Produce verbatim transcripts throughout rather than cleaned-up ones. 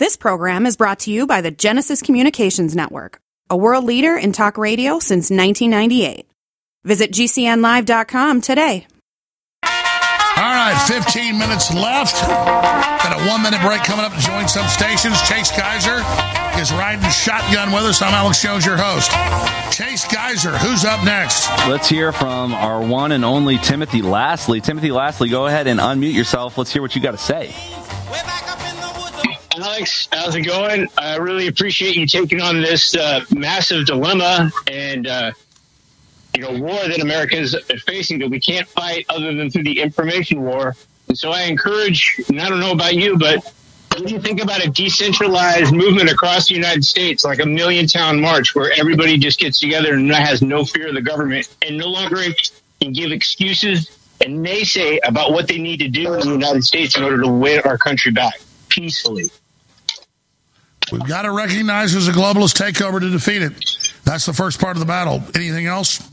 This program is brought to you by the Genesis Communications Network, a world leader in talk radio since nineteen ninety-eight. Visit G C N live dot com today. All right, fifteen minutes left. Got a one-minute break coming up to join some stations. Chase Geiser is riding shotgun with us. I'm Alex Jones, your host. Chase Geiser, who's up next? Let's hear from our one and only Timothy Lastly. Timothy Lastly, go ahead and unmute yourself. Let's hear what you got to say. Alex, how's it going? I really appreciate you taking on this uh, massive dilemma and uh, you know war that Americans are facing that we can't fight other than through the information war. And so I encourage, and I don't know about you, but what do you think about a decentralized movement across the United States, like a million town march where everybody just gets together and has no fear of the government and no longer can give excuses and naysay about what they need to do in the United States in order to win our country back peacefully? We've got to recognize there's a globalist takeover to defeat it. That's the first part of the battle. Anything else?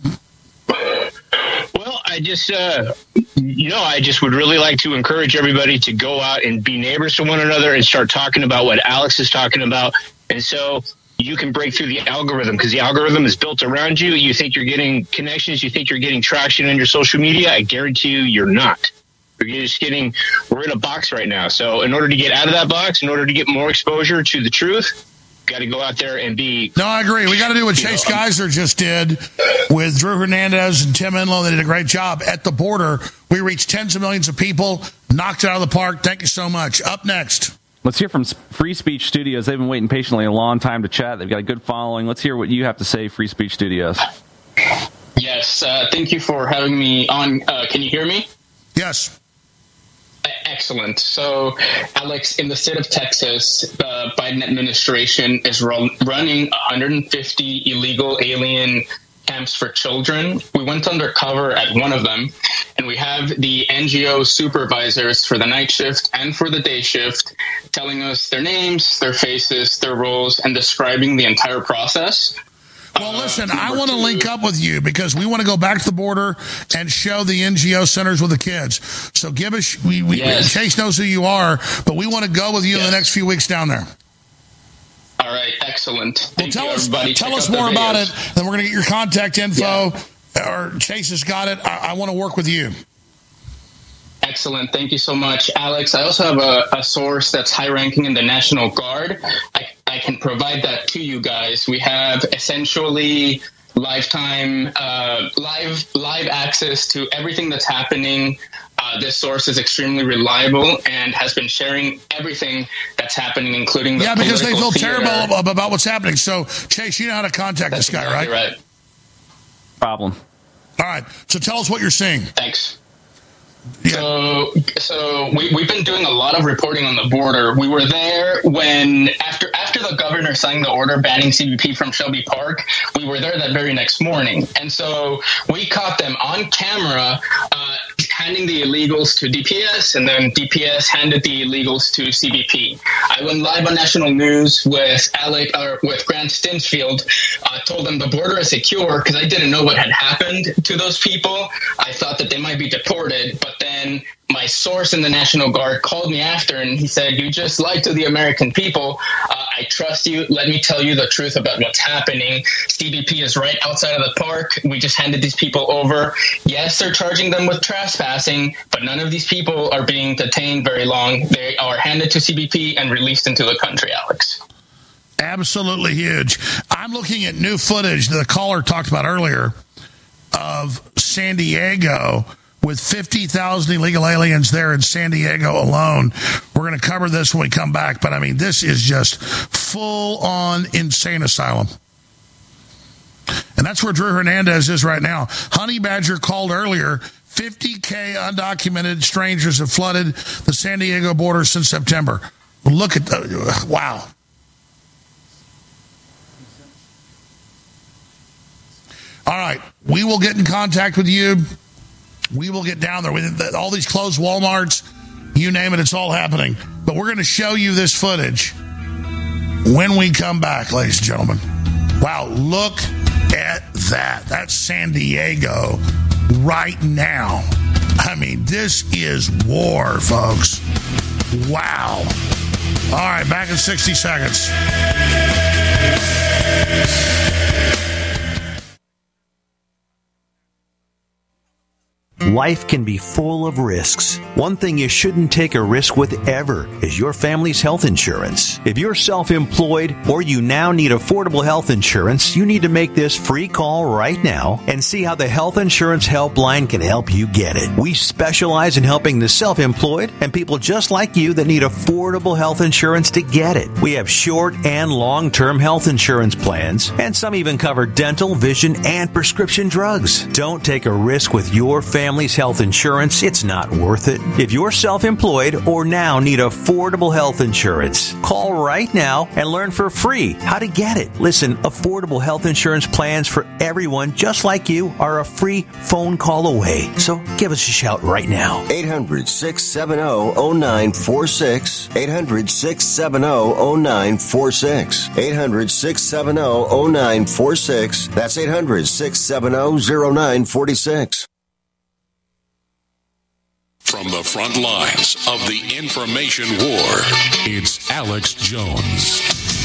Well, I just, uh, you know, I just would really like to encourage everybody to go out and be neighbors to one another and start talking about what Alex is talking about. And so you can break through the algorithm, because the algorithm is built around you. You think you're getting connections. You think you're getting traction on your social media. I guarantee you, you're not. You're just getting, we're in a box right now. So in order to get out of that box, in order to get more exposure to the truth, got to go out there and be. No, I agree. We got to do what Chase know, Geiser just did with Drew Hernandez and Tim Enlow. They did a great job at the border. We reached tens of millions of people, knocked it out of the park. Thank you so much. Up next. Let's hear from Free Speech Studios. They've been waiting patiently a long time to chat. They've got a good following. Let's hear what you have to say, Free Speech Studios. Yes, uh, thank you for having me on. Uh, can you hear me? Yes. Excellent. So, Alex, in the state of Texas, the Biden administration is run, running one hundred fifty illegal alien camps for children. We went undercover at one of them, and we have the N G O supervisors for the night shift and for the day shift telling us their names, their faces, their roles, and describing the entire process. Well, listen, I want to link up with you because we want to go back to the border and show the N G O centers with the kids. So give us, we, we yes. Chase knows who you are, but we want to go with you yes. in the next few weeks down there. All right, excellent. Thank well, tell you, us, everybody. Tell Check us out more about videos. it, then we're going to get your contact info, yeah. or Chase has got it. I, I want to work with you. Excellent. Thank you so much, Alex. I also have a, a source that's high-ranking in the National Guard. I, I can provide that to you guys. We have essentially lifetime, uh, live live access to everything that's happening. Uh, this source is extremely reliable and has been sharing everything that's happening, including the yeah, because they feel theater. terrible about what's happening. So, Chase, you know how to contact that's this guy, exactly right? Right. Problem. All right. So tell us what you're seeing. Thanks. Yeah. So, so we, we've been doing a lot of reporting on the border. We were there when, after after the governor signed the order banning C B P from Shelby Park, we were there that very next morning. And so we caught them on camera uh, handing the illegals to D P S, and then D P S handed the illegals to C B P. I went live on national news with Alec, or with Grant Stinsfield, uh, told them the border is secure because I didn't know what had happened to those people. I thought that they might be deported, but then my source in the National Guard called me after and he said, "You just lied to the American people. Uh, I trust you. Let me tell you the truth about what's happening. C B P is right outside of the park. We just handed these people over. Yes, they're charging them with trespassing, but none of these people are being detained very long. They are handed to C B P and released into the country, Alex." Absolutely huge. I'm looking at new footage that the caller talked about earlier of San Diego with fifty thousand illegal aliens there in San Diego alone. We're going to cover this when we come back, but I mean, this is just full-on insane asylum. And that's where Drew Hernandez is right now. Honey Badger called earlier. fifty K undocumented strangers have flooded the San Diego border since September. Look at the, wow. All right, we will get in contact with you. We will get down there with all these closed Walmarts, you name it, it's all happening. But we're going to show you this footage when we come back, ladies and gentlemen. Wow, look at that. That's San Diego right now. I mean, this is war, folks. Wow. All right, back in sixty seconds. Life can be full of risks. One thing you shouldn't take a risk with ever is your family's health insurance. If you're self-employed or you now need affordable health insurance, you need to make this free call right now and see how the Health Insurance Helpline can help you get it. We specialize in helping the self-employed and people just like you that need affordable health insurance to get it. We have short and long-term health insurance plans, and some even cover dental, vision, and prescription drugs. Don't take a risk with your family Family's health insurance. It's not worth it. If you're self-employed or now need affordable health insurance, call right now and learn for free how to get it. Listen, affordable health insurance plans for everyone just like you are a free phone call away. So give us a shout right now. eight hundred, six seven zero, zero nine four six. eight hundred, six seven zero, zero nine four six. eight hundred, six seven zero, zero nine four six. That's eight hundred, six seven zero, zero nine four six. From the front lines of the information war, it's Alex Jones.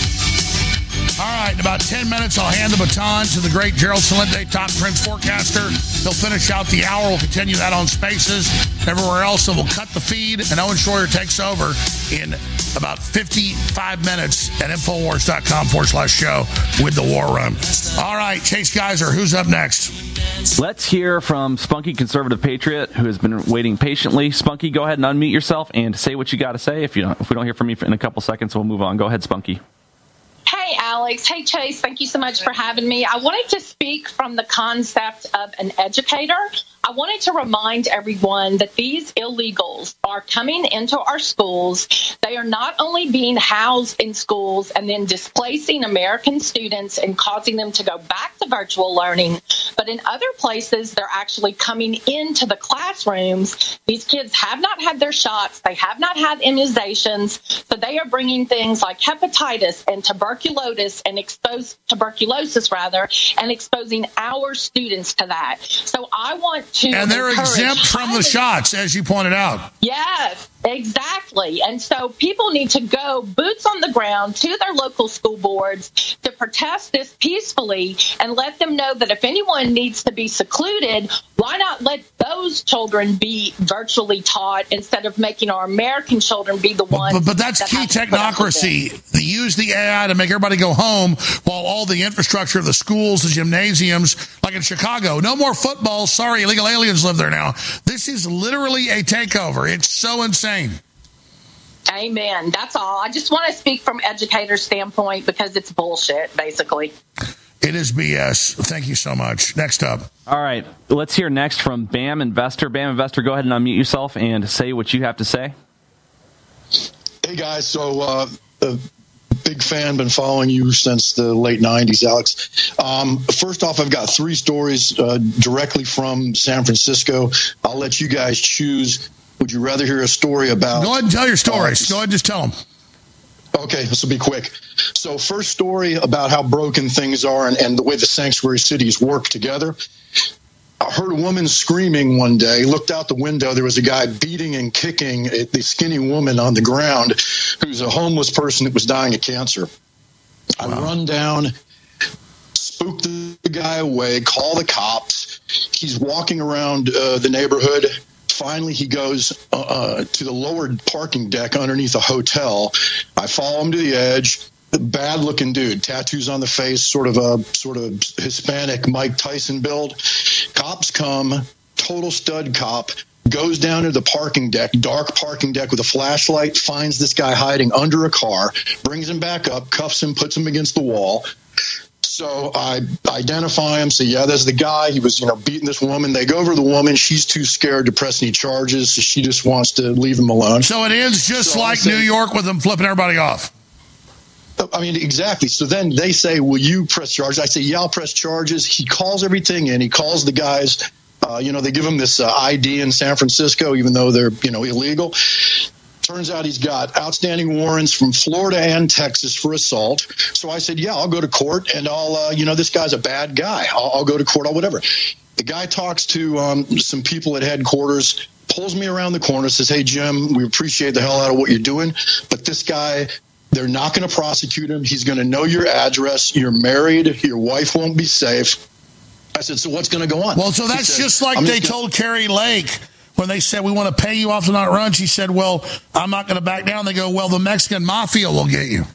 All right, in about ten minutes, I'll hand the baton to the great Gerald Celente, top trends forecaster. He'll finish out the hour. We'll continue that on Spaces, everywhere else, and we'll cut the feed, and Owen Schroyer takes over in about fifty-five minutes at Infowars.com forward slash show with the War Room. All right, Chase Geiser, who's up next? Let's hear from Spunky Conservative Patriot, who has been waiting patiently. Spunky, go ahead and unmute yourself and say what you got to say. If you don't, if we don't hear from you in a couple seconds, we'll move on. Go ahead, Spunky. Hey, Alex. Hey, Chase. Thank you so much for having me. I wanted to speak from the concept of an educator. I wanted to remind everyone that these illegals are coming into our schools. They are not only being housed in schools and then displacing American students and causing them to go back to virtual learning, but in other places, they're actually coming into the classrooms. These kids have not had their shots. They have not had immunizations. So they are bringing things like hepatitis and tuberculosis and exposed tuberculosis rather, and exposing our students to that. So I want to And they're exempt from the shots, as you pointed out. Yes, exactly. And so people need to go boots on the ground to their local school boards to protest this peacefully and let them know that if anyone needs to be secluded, why not let those children be virtually taught instead of making our American children be the ones? But, but that's that key technocracy. They use the A I to make everybody go home while all the infrastructure of the schools, the gymnasiums, like in Chicago, no more football. Sorry, illegal aliens live there now. This is literally a takeover. It's so insane. Amen. That's all. I just want to speak from educator's standpoint because it's bullshit, basically. It is B S. Thank you so much. Next up. All right. Let's hear next from Bam Investor. Bam Investor, go ahead and unmute yourself and say what you have to say. Hey, guys. So, uh, a big fan, been following you since the late nineties, Alex. Um, first off, I've got three stories uh, directly from San Francisco. I'll let you guys choose. Would you rather hear a story about... Go ahead and tell your stories. Uh, Go ahead and just tell them. Okay, this will be quick. So first story about how broken things are and, and the way the sanctuary cities work together. I heard a woman screaming one day, looked out the window. There was a guy beating and kicking a, the skinny woman on the ground who's a homeless person that was dying of cancer. Wow. I run down, spook the guy away, call the cops. He's walking around uh, the neighborhood. Finally, he goes uh, to the lower parking deck underneath a hotel. I follow him to the edge. Bad-looking dude, tattoos on the face, sort of a sort of Hispanic Mike Tyson build. Cops come, total stud cop, goes down to the parking deck, dark parking deck with a flashlight, finds this guy hiding under a car, brings him back up, cuffs him, puts him against the wall. So I identify him, say, yeah, that's the guy. He was, you know, beating this woman. They go over the woman. She's too scared to press any charges. So she just wants to leave him alone. So it ends just so like say, New York with them flipping everybody off. I mean, exactly. So then they say, will you press charges? I say, yeah, I'll press charges. He calls everything in. He calls the guys. Uh, you know, they give him this uh, I D in San Francisco, even though they're, you know, illegal. Turns out he's got outstanding warrants from Florida and Texas for assault. So I said, yeah, I'll go to court and I'll, uh, you know, this guy's a bad guy. I'll, I'll go to court, I'll whatever. The guy talks to um, some people at headquarters, pulls me around the corner, says, hey, Jim, we appreciate the hell out of what you're doing, but this guy, they're not going to prosecute him. He's going to know your address. You're married. Your wife won't be safe. I said, so what's going to go on? Well, so that's said, just like I'm they just gonna- told Carrie Lake when they said, we want to pay you off to not run. She said, well, I'm not going to back down. They go, well, the Mexican mafia will get you.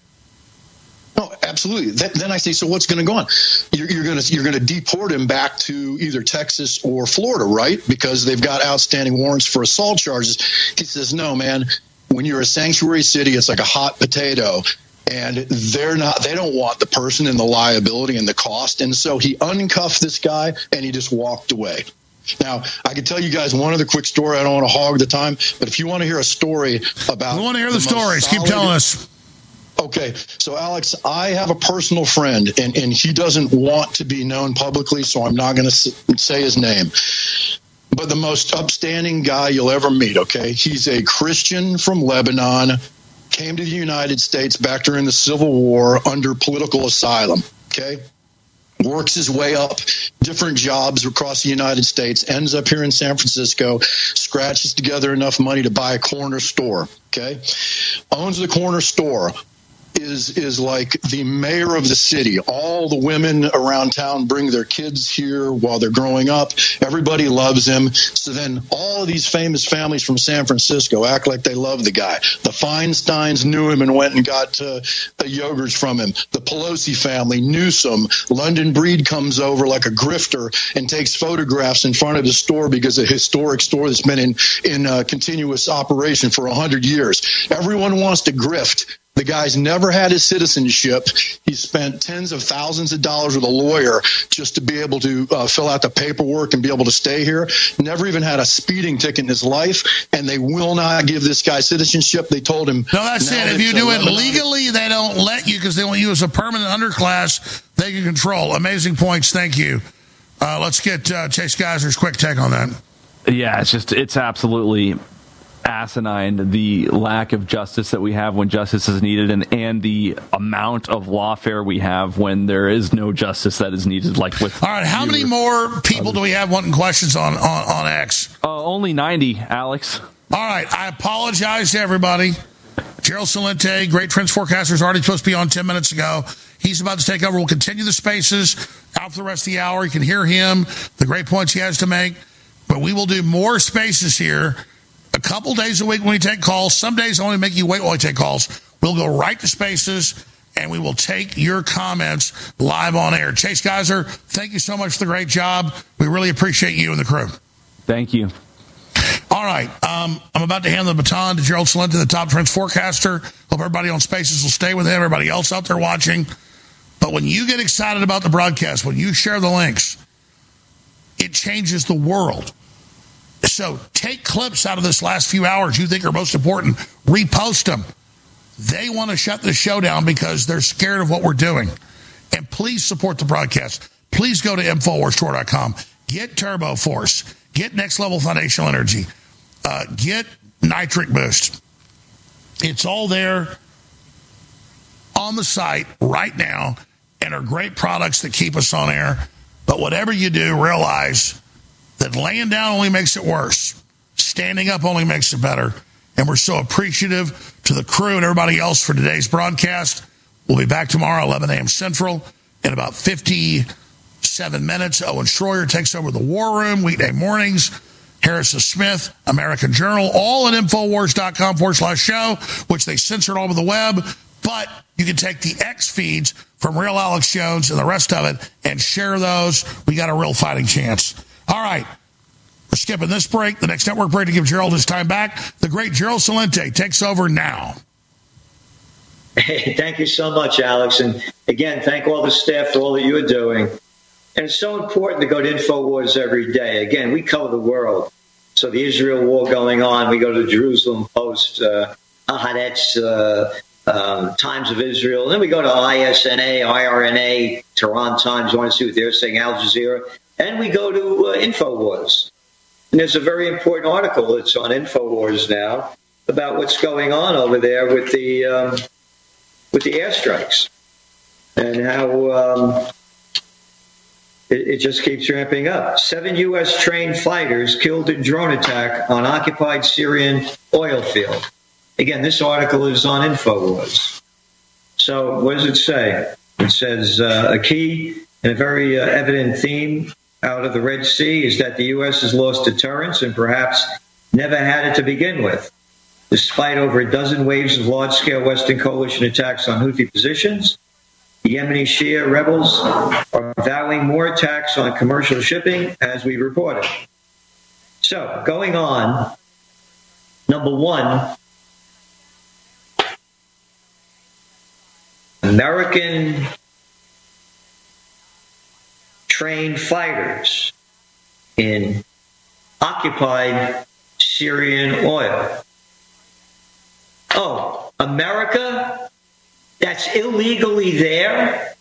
No, absolutely. Th- then I say, so what's going to go on? You're, you're going to you're going to deport him back to either Texas or Florida, right? Because they've got outstanding warrants for assault charges. He says, no, man. When you're a sanctuary city, it's like a hot potato, and they're not. They don't want the person and the liability and the cost. And so he uncuffed this guy, and he just walked away. Now, I can tell you guys one other quick story. I don't want to hog the time, but if you want to hear a story about, we want to hear the, the stories. Keep telling us. Okay, so Alex, I have a personal friend, and, and he doesn't want to be known publicly, so I'm not going to say his name. But the most upstanding guy you'll ever meet, okay? He's a Christian from Lebanon, came to the United States back during the Civil War under political asylum, okay? Works his way up, different jobs across the United States, ends up here in San Francisco, scratches together enough money to buy a corner store, okay? Owns the corner store. Is is like the mayor of the city. All the women around town bring their kids here while they're growing up. Everybody loves him. So then all of these famous families from San Francisco act like they love the guy. The Feinsteins knew him and went and got uh, the yogurts from him. The Pelosi family, Newsom. London Breed comes over like a grifter and takes photographs in front of the store because a historic store that's been in, in uh, continuous operation for one hundred years. Everyone wants to grift. The guy's never had his citizenship. He spent tens of thousands of dollars with a lawyer just to be able to uh, fill out the paperwork and be able to stay here. Never even had a speeding ticket in his life, and they will not give this guy citizenship. They told him. No, that's it. If you do it legally, they don't let you because they want you as a permanent underclass. They can control. Amazing points. Thank you. Uh, let's get uh, Chase Geiser's quick take on that. Yeah, it's just it's absolutely asinine, the lack of justice that we have when justice is needed, and and the amount of lawfare we have when there is no justice that is needed. Like with all right, how many more people do we have wanting questions on on, on X? Uh, only ninety, Alex. All right, I apologize to everybody. Gerald Celente, Great Trends Forecaster, is already supposed to be on ten minutes ago. He's about to take over. We'll continue the spaces out for the rest of the hour. You can hear him, the great points he has to make. But we will do more spaces here a couple days a week when we take calls. Some days I only make you wait while I take calls. We'll go right to spaces, and we will take your comments live on air. Chase Geiser, thank you so much for the great job. We really appreciate you and the crew. Thank you. All right. Um, I'm about to hand the baton to Gerald Celente, the top trends forecaster. Hope everybody on spaces will stay with him, everybody else out there watching. But when you get excited about the broadcast, when you share the links, it changes the world. So take clips out of this last few hours you think are most important, repost them. They want to shut the show down because they're scared of what we're doing. And please support the broadcast. Please go to Infowars Store dot com. Get Turbo Force. Get Next Level Foundational Energy. Uh, get Nitric Boost. It's all there on the site right now and are great products that keep us on air. But whatever you do, realize that laying down only makes it worse. Standing up only makes it better. And we're so appreciative to the crew and everybody else for today's broadcast. We'll be back tomorrow, eleven a.m. Central, in about fifty-seven minutes. Owen Schroyer takes over the War Room, weekday mornings. Harrison Smith, American Journal, all at Infowars.com forward slash show, which they censored all over the web. But you can take the X feeds from Real Alex Jones and the rest of it and share those. We got a real fighting chance. All right. We're skipping this break. The next network break to give Gerald his time back. The great Gerald Celente takes over now. Hey, thank you so much, Alex. And again, thank all the staff for all that you are doing. And it's so important to go to InfoWars every day. Again, we cover the world. So the Israel war going on, we go to the Jerusalem Post, uh, Haaretz, uh, um, Times of Israel. And then we go to I S N A, I R N A, Tehran Times. You want to see what they're saying, Al Jazeera. And we go to uh, InfoWars. And there's a very important article that's on InfoWars now about what's going on over there with the um, with the airstrikes and how um, it, it just keeps ramping up. Seven U S trained fighters killed in drone attack on occupied Syrian oil field. Again, this article is on InfoWars. So what does it say? It says uh, a key and a very uh, evident theme out of the Red Sea is that the U S has lost deterrence and perhaps never had it to begin with. Despite over a dozen waves of large-scale Western coalition attacks on Houthi positions, the Yemeni Shia rebels are vowing more attacks on commercial shipping, as we reported. So, going on, number one, American trained fighters in occupied Syrian oil. Oh, America? That's illegally there?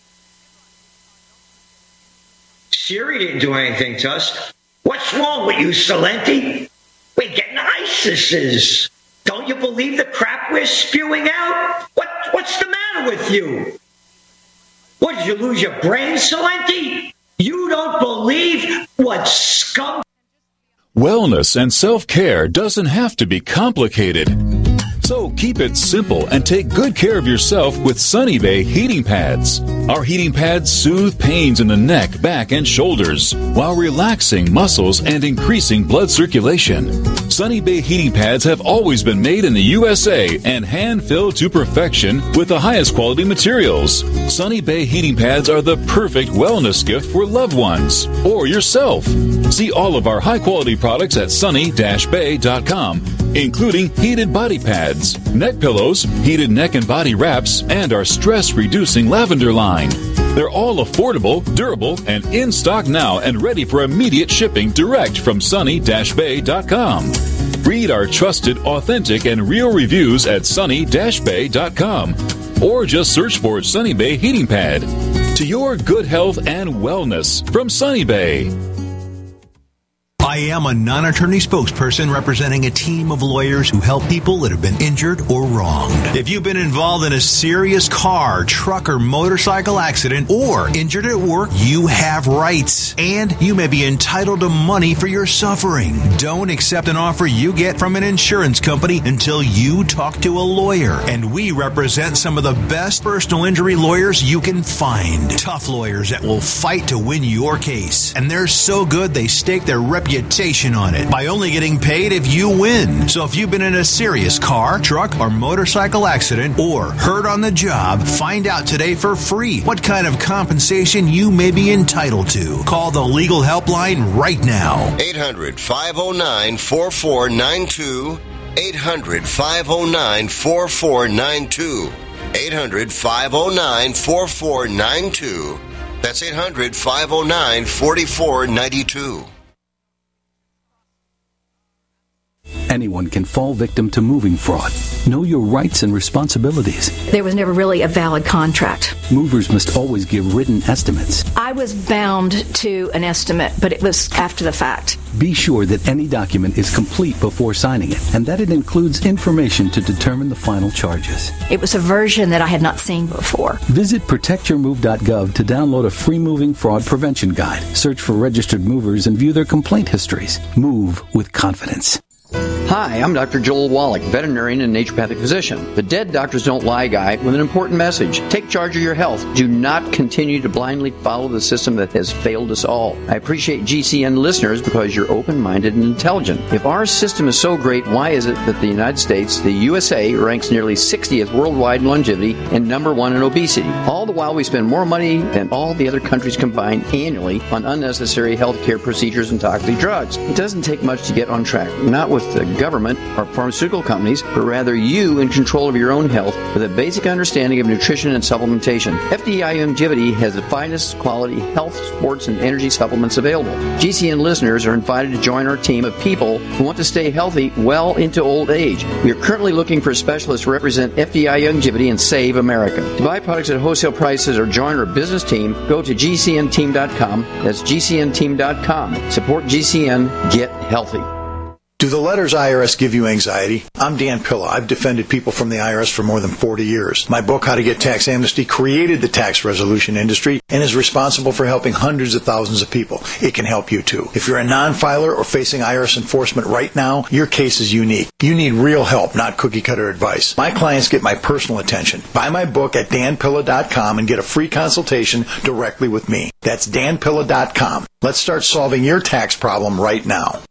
Syria didn't do anything to us. What's wrong with you, Celente? We're getting ISIS's. Don't you believe the crap we're spewing out? What, what's the matter with you? What, did you lose your brain, Celente? You don't believe what scum... Wellness and self-care doesn't have to be complicated. So keep it simple and take good care of yourself with Sunny Bay heating pads. Our heating pads soothe pains in the neck, back, and shoulders while relaxing muscles and increasing blood circulation. Sunny Bay heating pads have always been made in the U S A and hand-filled to perfection with the highest quality materials. Sunny Bay heating pads are the perfect wellness gift for loved ones or yourself. See all of our high-quality products at sunny dash bay dot com, including heated body pads, neck pillows, heated neck and body wraps, and our stress-reducing lavender line. They're all affordable, durable, and in stock now and ready for immediate shipping direct from sunny dash bay dot com. Read our trusted, authentic, and real reviews at sunny dash bay dot com or just search for Sunny Bay Heating Pad. To your good health and wellness from Sunny Bay. I am a non-attorney spokesperson representing a team of lawyers who help people that have been injured or wronged. If you've been involved in a serious car, truck, or motorcycle accident or injured at work, you have rights, and you may be entitled to money for your suffering. Don't accept an offer you get from an insurance company until you talk to a lawyer, and we represent some of the best personal injury lawyers you can find. Tough lawyers that will fight to win your case, and they're so good they stake their reputation on it by only getting paid if you win. So if you've been in a serious car, truck, or motorcycle accident or hurt on the job, find out today for free what kind of compensation you may be entitled to. Call the legal helpline right now. eight hundred, five oh nine, four four nine two. eight hundred, five oh nine, four four nine two. eight hundred, five oh nine, four four nine two. That's eight hundred, five oh nine, four four nine two. Anyone can fall victim to moving fraud. Know your rights and responsibilities. There was never really a valid contract. Movers must always give written estimates. I was bound to an estimate, but it was after the fact. Be sure that any document is complete before signing it, and that it includes information to determine the final charges. It was a version that I had not seen before. Visit protect your move dot gov to download a free moving fraud prevention guide. Search for registered movers and view their complaint histories. Move with confidence. Hi, I'm Doctor Joel Wallach, veterinarian and naturopathic physician. The Dead Doctors Don't Lie guy with an important message. Take charge of your health. Do not continue to blindly follow the system that has failed us all. I appreciate G C N listeners because you're open-minded and intelligent. If our system is so great, why is it that the United States, the U S A, ranks nearly sixtieth worldwide in longevity and number one in obesity? All the while we spend more money than all the other countries combined annually on unnecessary health care procedures and toxic drugs. It doesn't take much to get on track. Not with the government or pharmaceutical companies, but rather you in control of your own health with a basic understanding of nutrition and supplementation. F D I Longevity has the finest quality health, sports, and energy supplements available. G C N listeners are invited to join our team of people who want to stay healthy well into old age. We are currently looking for specialists to represent F D I Longevity and save America. To buy products at wholesale prices or join our business team, go to G C N team dot com. That's G C N team dot com. Support G C N. Get healthy. Do the letters I R S give you anxiety? I'm Dan Pilla. I've defended people from the I R S for more than forty years. My book, How to Get Tax Amnesty, created the tax resolution industry and is responsible for helping hundreds of thousands of people. It can help you too. If you're a non-filer or facing I R S enforcement right now, your case is unique. You need real help, not cookie-cutter advice. My clients get my personal attention. Buy my book at dan pilla dot com and get a free consultation directly with me. That's dan pilla dot com. Let's start solving your tax problem right now.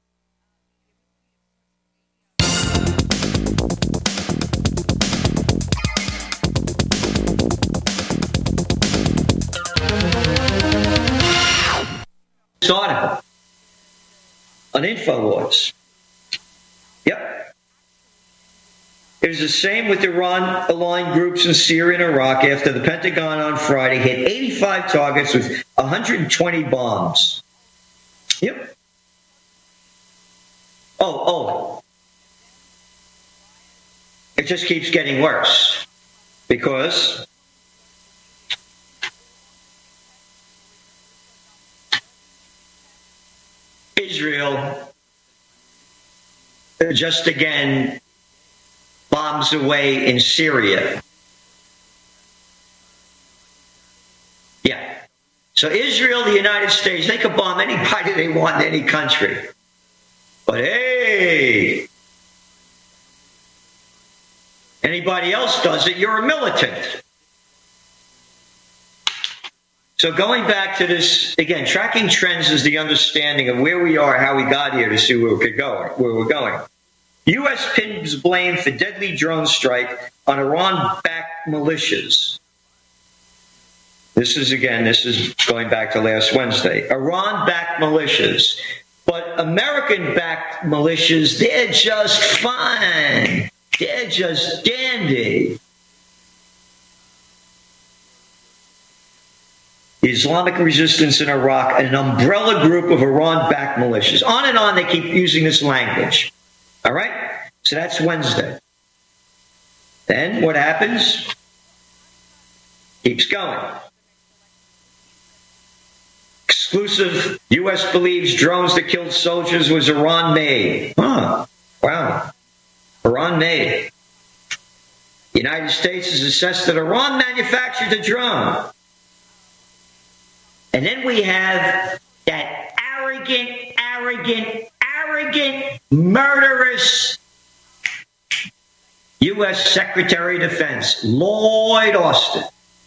This article on InfoWars. Yep. It was the same with Iran-aligned groups in Syria and Iraq after the Pentagon on Friday hit eighty-five targets with one hundred twenty bombs. Yep. Oh, oh. It just keeps getting worse because Israel just again bombs away in Syria. Yeah. So Israel, the United States, they could bomb anybody they want in any country. But hey, anybody else does it, you're a militant. So going back to this, again, tracking trends is the understanding of where we are, how we got here to see where we could go, where we're going. U S pins blame for deadly drone strike on Iran-backed militias. This is, again, this is going back to last Wednesday. Iran-backed militias. But American-backed militias, they're just fine. They're just dandy. The Islamic resistance in Iraq, an umbrella group of Iran-backed militias. On and on, they keep using this language. All right? So that's Wednesday. Then what happens? Keeps going. Exclusive, U S believes drones that killed soldiers was Iran-made. Huh. Wow. Iran-made. The United States has assessed that Iran manufactured the drone. And then we have that arrogant, arrogant, arrogant, murderous U S Secretary of Defense, Lloyd Austin.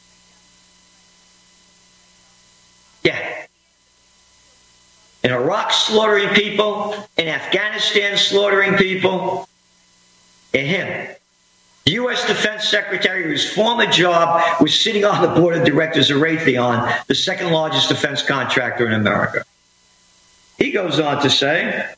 Yeah. In Iraq slaughtering people, in Afghanistan slaughtering people, and him. The U S Defense Secretary, whose former job was sitting on the board of directors of Raytheon, the second largest defense contractor in America. He goes on to say,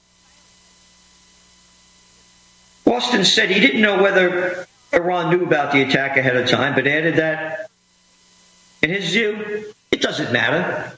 Austin said he didn't know whether Iran knew about the attack ahead of time, but added that, in his view, it doesn't matter.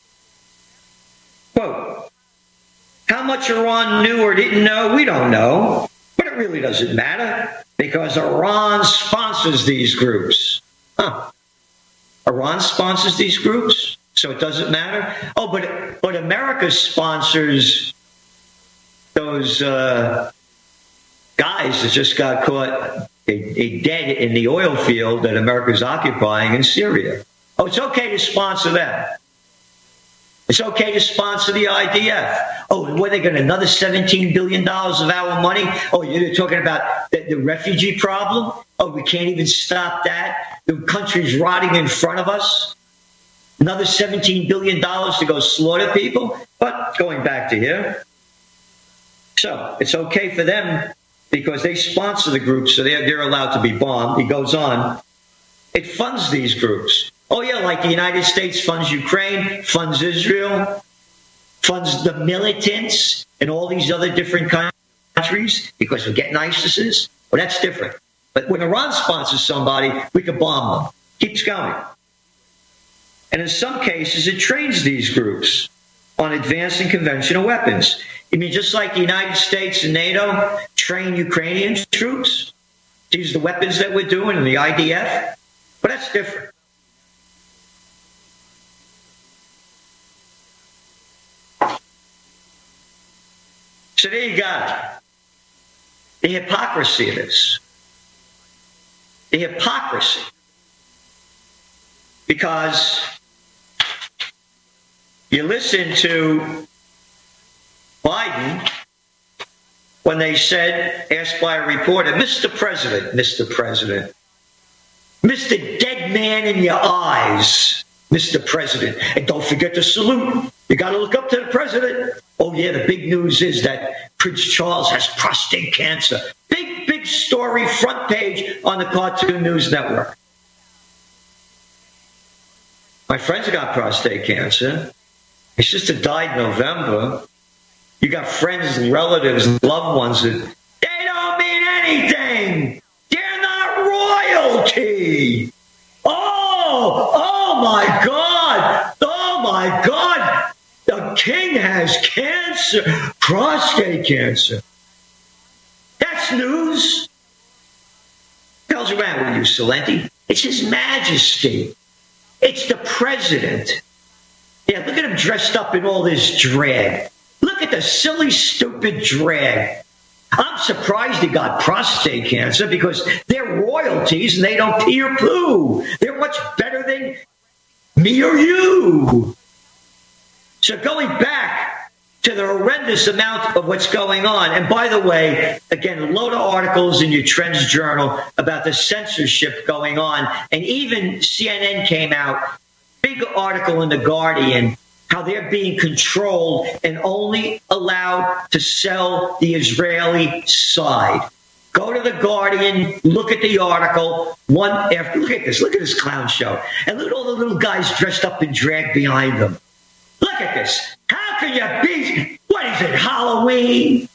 Quote, how much Iran knew or didn't know, we don't know, but it really doesn't matter because Iran sponsors these groups. Huh. Iran sponsors these groups, so it doesn't matter? Oh, but, but America sponsors those uh, guys that just got caught a, a dead in the oil field that America's occupying in Syria. Oh, it's okay to sponsor them. It's okay to sponsor the I D F. Oh, and what, they got another seventeen billion dollars of our money? Oh, you're talking about the, the refugee problem? Oh, we can't even stop that? The country's rotting in front of us? Another seventeen billion dollars to go slaughter people? But going back to here, so it's okay for them because they sponsor the groups, so they're, they're allowed to be bombed. He goes on. It funds these groups. Oh, yeah, like the United States funds Ukraine, funds Israel, funds the militants in all these other different countries because we're getting ISIS. Well, that's different. But when Iran sponsors somebody, we can bomb them. Keeps going. And in some cases, it trains these groups on advanced and conventional weapons. I mean, just like the United States and NATO train Ukrainian troops to use the weapons that we're doing in the I D F, but that's different. So there you got it. The hypocrisy of this. The hypocrisy. Because you listen to Biden when they said, asked by a reporter, Mister President, Mister President, Mister Dead Man in your eyes, Mister President. And don't forget to salute. You got to look up to the president. Oh, yeah, the big news is that Prince Charles has prostate cancer. Big, big story, front page on the Cartoon News Network. My friend's got prostate cancer. His sister died in November. You got friends, relatives, loved ones that they don't mean anything. They're not royalty. Oh, oh my God. Oh my God. The king has cancer, prostate cancer. That's news. What the hell's around with you, Salenti? It's His Majesty. It's the president. Yeah, look at him dressed up in all this drag. Look at the silly, stupid drag. I'm surprised he got prostate cancer because they're royalties and they don't pee or poo. They're much better than me or you. So going back to the horrendous amount of what's going on, and by the way, again, a load of articles in your Trends Journal about the censorship going on, and even C N N came out, big article in The Guardian, how they're being controlled and only allowed to sell the Israeli side. Go to The Guardian, look at the article, one after, look at this, look at this clown show, and look at all the little guys dressed up in drag behind them. Look at this. How can you be, what is it, Halloween?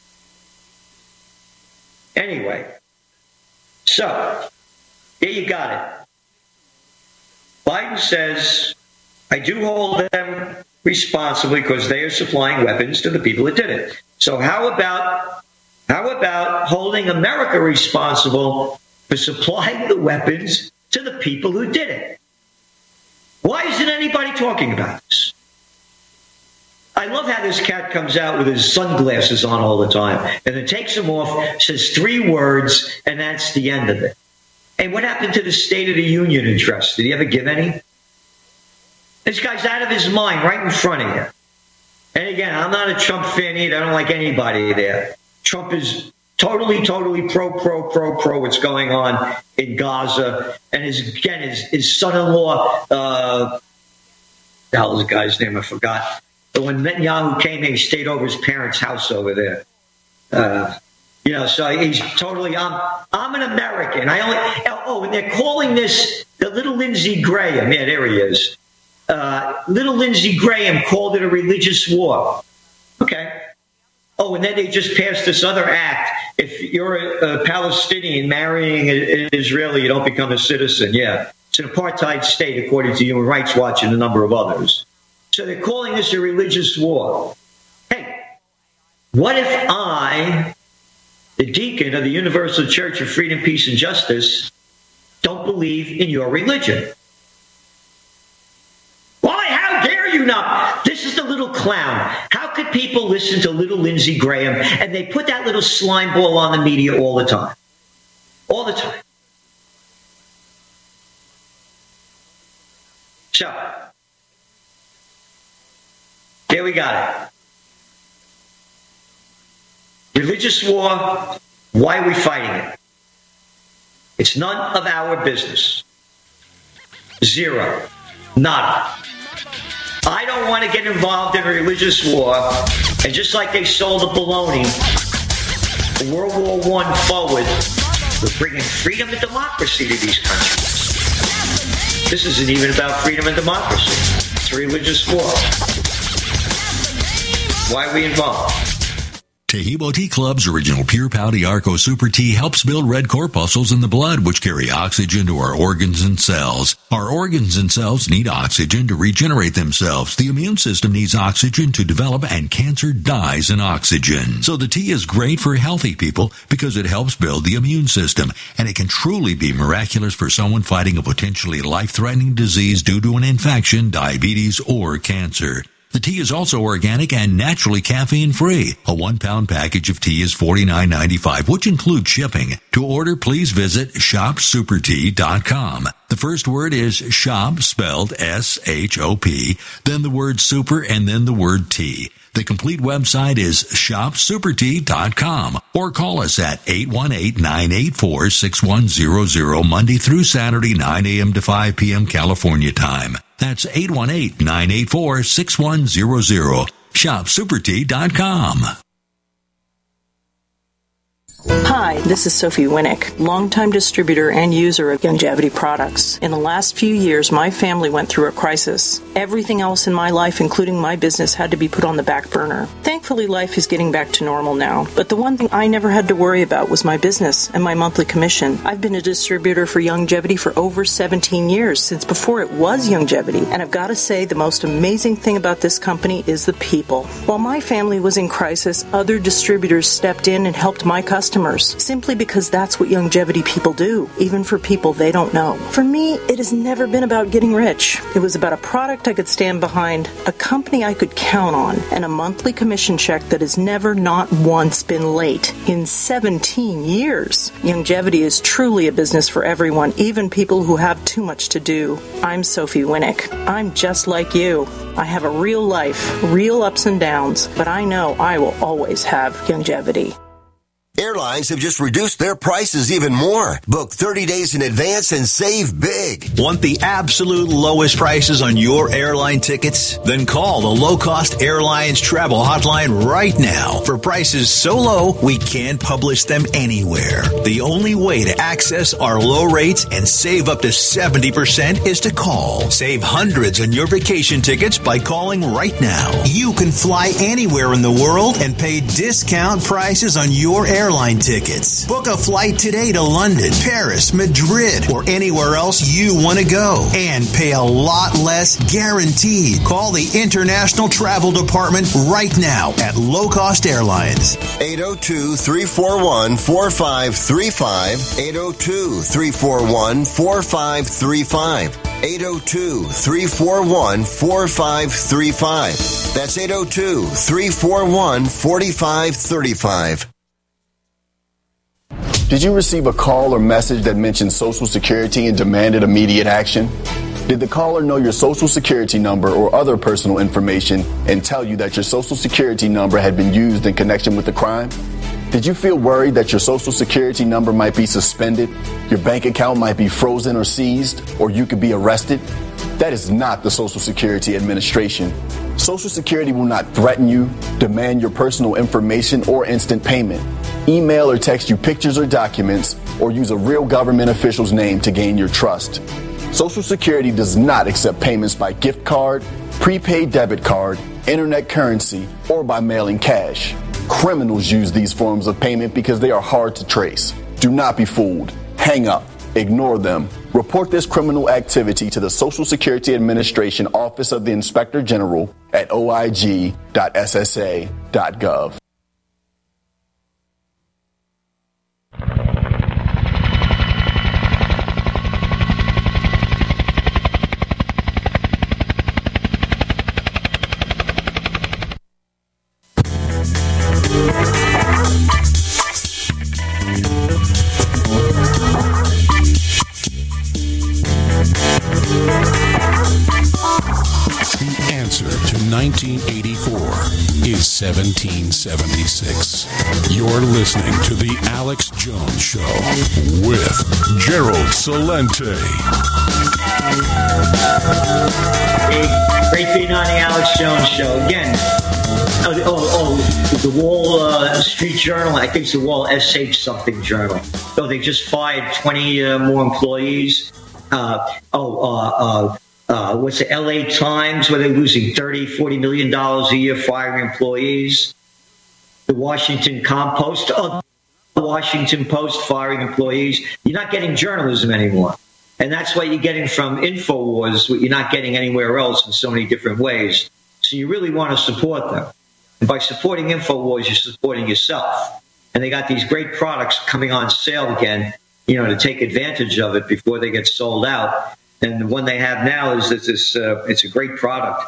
Anyway, so, here you got it. Biden says, I do hold them responsibly because they are supplying weapons to the people that did it. So how about how about holding America responsible for supplying the weapons to the people who did it? Why isn't anybody talking about this? I love how this cat comes out with his sunglasses on all the time and then takes them off, says three words, and that's the end of it. Hey, what happened to the State of the Union address? Did he ever give any? This guy's out of his mind right in front of you. And again, I'm not a Trump fan either. I don't like anybody there. Trump is totally, totally pro, pro, pro, pro what's going on in Gaza. And his, again, his, his son-in-law, uh, the hell is the guy's name? I forgot. But when Netanyahu came in, he stayed over his parents' house over there. Uh, you know, so he's totally, I'm, I'm an American. I only, oh, and they're calling this the little Lindsey Graham. Yeah, there he is. Uh, little Lindsey Graham called it a religious war. Okay. Oh, and then they just passed this other act. If you're a, a Palestinian marrying an Israeli, you don't become a citizen. Yeah. It's an apartheid state, according to Human Rights Watch and a number of others. So they're calling this a religious war. Hey, what if I, the deacon of the Universal Church of Freedom, Peace, and Justice, don't believe in your religion? Why? How dare you not? This is the little clown. How could people listen to little Lindsey Graham and they put that little slime ball on the media all the time? All the time. So, here we got it. Religious war, why are we fighting it? It's none of our business. Zero. Nada. I don't want to get involved in a religious war. And just like they sold the baloney, World War One forward, we're bringing freedom and democracy to these countries. This isn't even about freedom and democracy. It's a religious war. Why are we involved? Tahibo Tea Club's original Pure Pouty Arco Super Tea helps build red corpuscles in the blood, which carry oxygen to our organs and cells. Our organs and cells need oxygen to regenerate themselves. The immune system needs oxygen to develop, and cancer dies in oxygen. So the tea is great for healthy people because it helps build the immune system, and it can truly be miraculous for someone fighting a potentially life-threatening disease due to an infection, diabetes, or cancer. The tea is also organic and naturally caffeine-free. A one-pound package of tea is forty-nine ninety-five, which includes shipping. To order, please visit shop super tea dot com. The first word is shop, spelled S H O P, then the word super, and then the word tea. The complete website is shop super tea dot com, or call us at eight one eight, nine eight four, six one zero zero Monday through Saturday, nine a.m. to five p.m. California time. That's eight one eight, nine eight four, six one zero zero. shop super tea dot com. Hi, this is Sophie Winnick, longtime distributor and user of Youngevity products. In the last few years, my family went through a crisis. Everything else in my life, including my business, had to be put on the back burner. Thankfully, life is getting back to normal now, but the one thing I never had to worry about was my business and my monthly commission. I've been a distributor for Youngevity for over seventeen years, since before it was Youngevity, and I've got to say the most amazing thing about this company is the people. While my family was in crisis, other distributors stepped in and helped my customers. Customers, simply because that's what Youngevity people do, even for people they don't know. For me, it has never been about getting rich. It was about a product I could stand behind, a company I could count on, and a monthly commission check that has never, not once, been late in seventeen years. Youngevity is truly a business for everyone, even people who have too much to do. I'm Sophie Winnick. I'm just like you. I have a real life, real ups and downs, but I know I will always have Youngevity. Airlines have just reduced their prices even more. Book thirty days in advance and save big. Want the absolute lowest prices on your airline tickets? Then call the Low Cost Airlines Travel Hotline right now for prices so low we can't publish them anywhere. The only way to access our low rates and save up to seventy percent is to call. Save hundreds on your vacation tickets by calling right now. You can fly anywhere in the world and pay discount prices on your airline tickets. Book a flight today to London, Paris, Madrid, or anywhere else you want to go and pay a lot less guaranteed. Call the International Travel Department right now at Low Cost Airlines. eight oh two, three four one, four five three five. eight oh two, three four one, four five three five. eight oh two, three four one, four five three five. That's eight oh two, three four one, four five three five. Did you receive a call or message that mentioned Social Security and demanded immediate action? Did the caller know your Social Security number or other personal information and tell you that your Social Security number had been used in connection with the crime? Did you feel worried that your Social Security number might be suspended, your bank account might be frozen or seized, or you could be arrested? That is not the Social Security Administration. Social Security will not threaten you, demand your personal information, or instant payment, email or text you pictures or documents, or use a real government official's name to gain your trust. Social Security does not accept payments by gift card, prepaid debit card, internet currency, or by mailing cash. Criminals use these forms of payment because they are hard to trace. Do not be fooled. Hang up. Ignore them. Report this criminal activity to the Social Security Administration Office of the Inspector General at o i g dot s s a dot gov. nineteen eighty-four is seventeen seventy-six. You're listening to The Alex Jones Show with Gerald Celente. Hey, great being on The Alex Jones Show. Again, oh, oh, oh the Wall uh, Street Journal, I think it's the Wall S H something journal. So they just fired twenty uh, more employees. Uh, oh, uh, uh, Uh, what's the L A Times, where they're losing thirty, forty million dollars a year firing employees. The Washington Compost, oh, the Washington Post firing employees. You're not getting journalism anymore. And that's what you're getting from InfoWars, what you're not getting anywhere else in so many different ways. So you really want to support them. And by supporting InfoWars, you're supporting yourself. And they got these great products coming on sale again, you know, to take advantage of it before they get sold out. And the one they have now is that this, uh, it's a great product.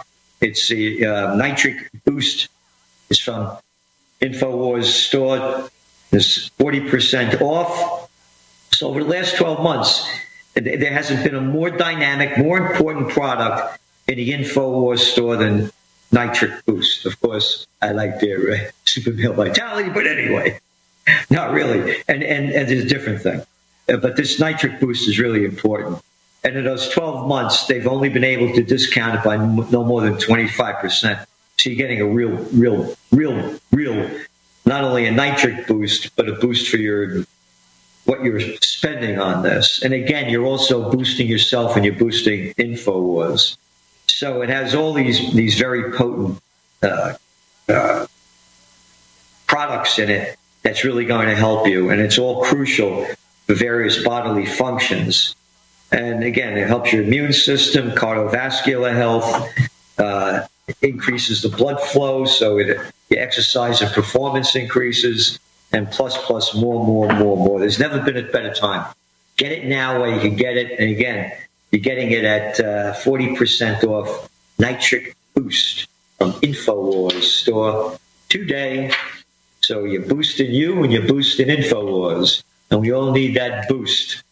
It's the uh, Nitric Boost. It's from InfoWars store. It's forty percent off. So over the last twelve months, there hasn't been a more dynamic, more important product in the InfoWars store than Nitric Boost. Of course, I like their uh, super male vitality, but anyway, not really. And, and, and it's a different thing. Uh, but this Nitric Boost is really important. And in those twelve months, they've only been able to discount it by no more than twenty-five percent. So you're getting a real, real, real, real, not only a nitric boost, but a boost for your what you're spending on this. And again, you're also boosting yourself and you're boosting InfoWars. So it has all these these very potent uh, uh, products in it that's really going to help you. And it's all crucial for various bodily functions. And again, it helps your immune system, cardiovascular health, uh, increases the blood flow, so it, your exercise and performance increases, and plus, plus, more, more, more, more. There's never been a better time. Get it now where you can get it. And again, you're getting it at uh, forty percent off Nitric Boost from InfoWars store today. So you're boosting you and you're boosting InfoWars. And we all need that boost,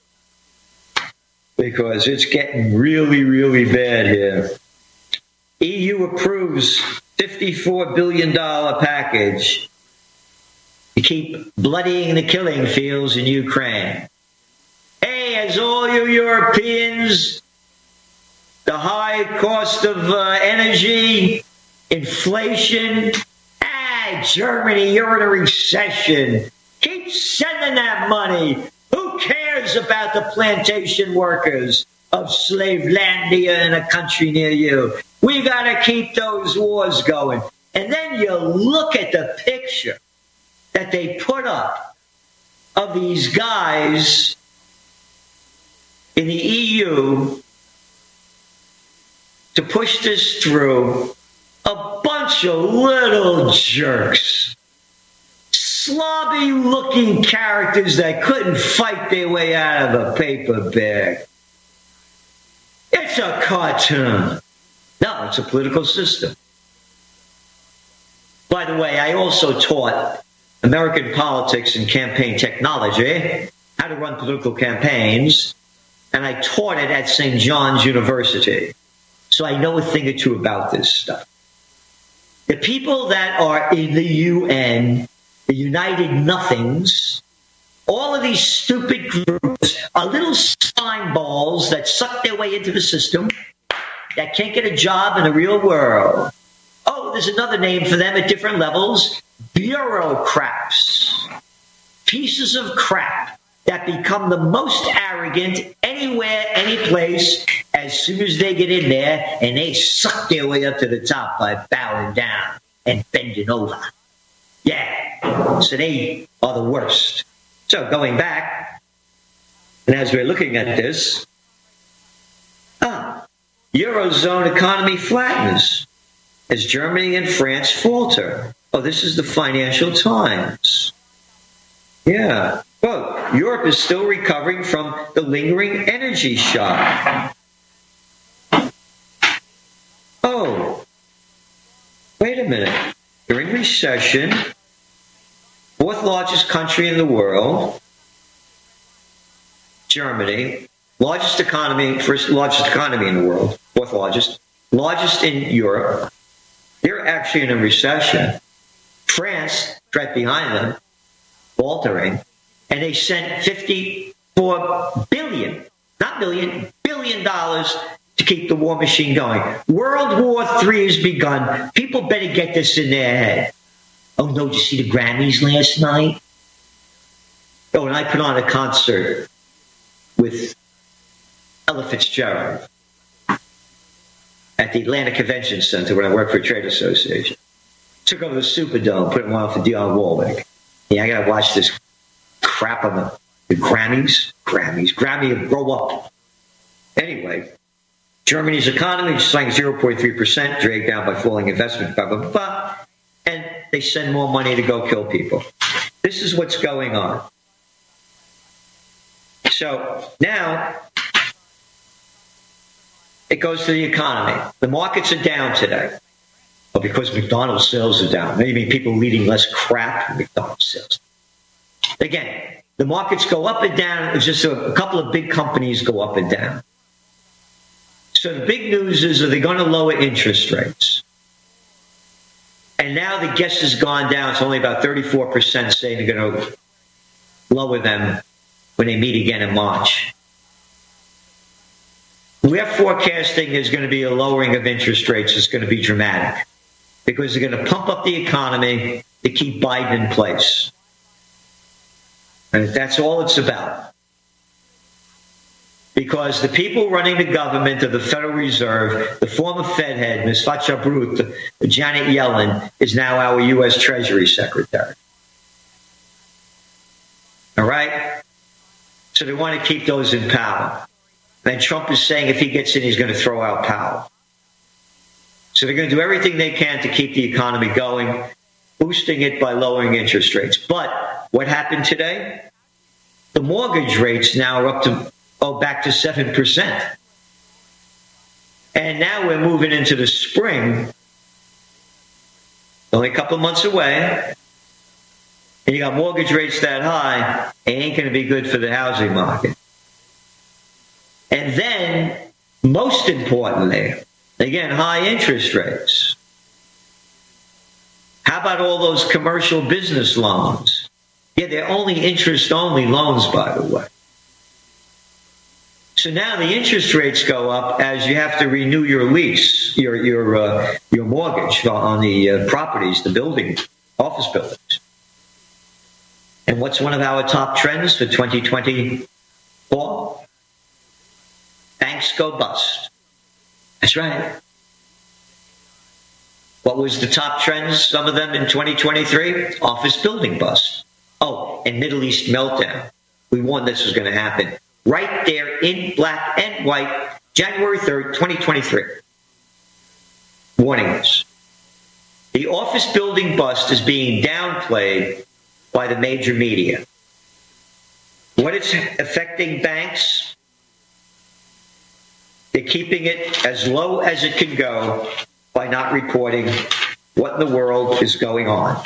because it's getting really, really bad here. E U approves fifty-four billion dollars package to keep bloodying the killing fields in Ukraine. Hey, as all you Europeans, the high cost of uh, energy, inflation, ah, Germany, you're in a recession. Keep sending that money. Who cares about the plantation workers of Slavelandia in a country near you? We got to keep those wars going. And then you look at the picture that they put up of these guys in the E U to push this through. A bunch of little jerks. Slobby-looking characters that couldn't fight their way out of a paper bag. It's a cartoon. No, it's a political system. By the way, I also taught American politics and campaign technology, how to run political campaigns, and I taught it at Saint John's University. So I know a thing or two about this stuff. The people that are in the U N, the United Nothings, all of these stupid groups are little slime balls that suck their way into the system, that can't get a job in the real world. Oh, there's another name for them at different levels. Bureaucrats. Pieces of crap that become the most arrogant anywhere, any place, as soon as they get in there, and they suck their way up to the top by bowing down and bending over. Yeah, so they are the worst. So going back, and as we're looking at this, ah, Eurozone economy flattens as Germany and France falter. Oh, this is the Financial Times. Yeah. Quote, Europe is still recovering from the lingering energy shock. Oh, wait a minute. They're in recession. Fourth largest country in the world, Germany. Largest economy, first largest economy in the world, fourth largest. Largest in Europe. They're actually in a recession. France, right behind them, faltering. And they sent fifty-four billion, not million, billion dollars to keep the war machine going. World War Three has begun. People better get this in their head. Oh, no, did you see the Grammys last night? Oh, and I put on a concert with Ella Fitzgerald at the Atlanta Convention Center when I worked for a trade association. Took over the Superdome, put it on for Dionne Warwick. Yeah, I got to watch this crap on the, the Grammys. Grammys. Grammy, grow up. Anyway, Germany's economy is saying zero point three percent, dragged down by falling investment, blah, blah, blah, blah. And they send more money to go kill people. This is what's going on. So now, it goes to the economy. The markets are down today. But because McDonald's sales are down, maybe people are eating less crap from McDonald's sales. Again, the markets go up and down. It's just a, a couple of big companies go up and down. So the big news is, are they going to lower interest rates? And now the guess has gone down. It's only about thirty-four percent saying they're going to lower them when they meet again in March. We're forecasting there's going to be a lowering of interest rates. It's going to be dramatic because they're going to pump up the economy to keep Biden in place. And that's all it's about. Because the people running the government of the Federal Reserve, the former Fed head, Miz Fatchabrut, Janet Yellen, is now our U S Treasury Secretary. All right? So they want to keep those in power. And Trump is saying if he gets in, he's going to throw out Powell. So they're going to do everything they can to keep the economy going, boosting it by lowering interest rates. But what happened today? The mortgage rates now are up to, oh, back to seven percent. And now we're moving into the spring, only a couple of months away, and you got mortgage rates that high, it ain't going to be good for the housing market. And then, most importantly, again, high interest rates. How about all those commercial business loans? Yeah, they're only interest-only loans, by the way. So now the interest rates go up as you have to renew your lease, your your uh, your mortgage on the uh, properties, the building, office buildings. And what's one of our top trends for twenty twenty-four? Banks go bust. That's right. What was the top trends, some of them in twenty twenty-three? Office building bust. Oh, and Middle East meltdown. We warned this was going to happen. Right there in black and white, January third, twenty twenty-three. Warning us. The office building bust is being downplayed by the major media. What it's affecting banks, they're keeping it as low as it can go by not reporting what in the world is going on.